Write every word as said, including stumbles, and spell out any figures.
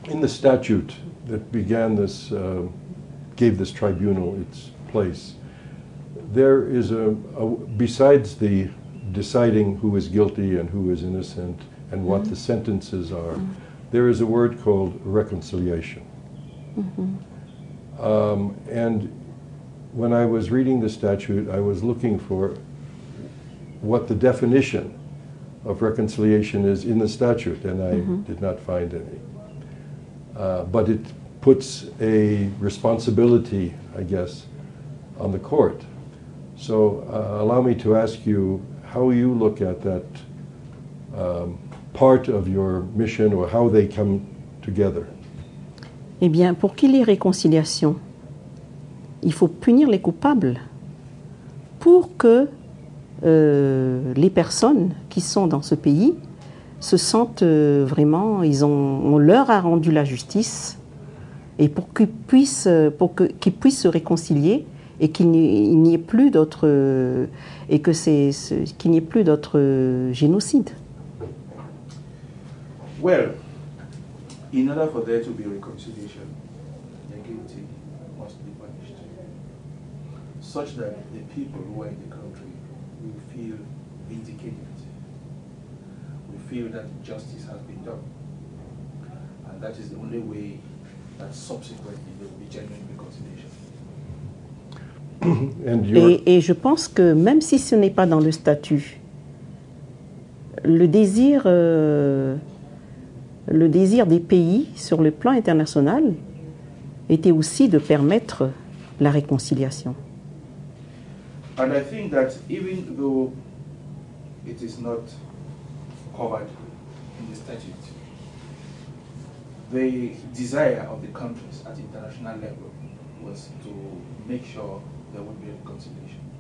in the statute that began this, uh, gave this tribunal its place, there is a, a, besides the deciding who is guilty and who is innocent and what mm-hmm. the sentences are, mm-hmm. there is a word called reconciliation. Mm-hmm. um, and when I was reading the statute, I was looking for what the definition of reconciliation is in the statute, and I mm-hmm. did not find any. Uh, but it puts a responsibility, I guess, on the court. So uh, allow me to ask you how you look at that um, part of your mission, or how they come together. Eh bien, pour qu'il y ait réconciliation, il faut punir les coupables pour que euh, les personnes qui sont dans ce pays se sentent euh, vraiment, ils ont, on leur a rendu la justice, et pour qu'ils puissent, pour que, qu'ils puissent se réconcilier et qu'il n'y ait plus d'autres, euh, et que c'est, qu'il n'y ait plus d'autres euh, génocides. Well, in order for there to be reconciliation, the guilty must be punished, such that the people who are in the country will feel vindicated, will feel that justice has been done, and that is the only way that subsequently there will be genuine reconciliation. Et, et je pense que même si ce n'est pas dans le statut, le désir, euh, le désir des pays sur le plan international était aussi de permettre la réconciliation. And I think that even though it is not covered in the statute, the desire of the countries at international level was to make sure there would be a reconciliation.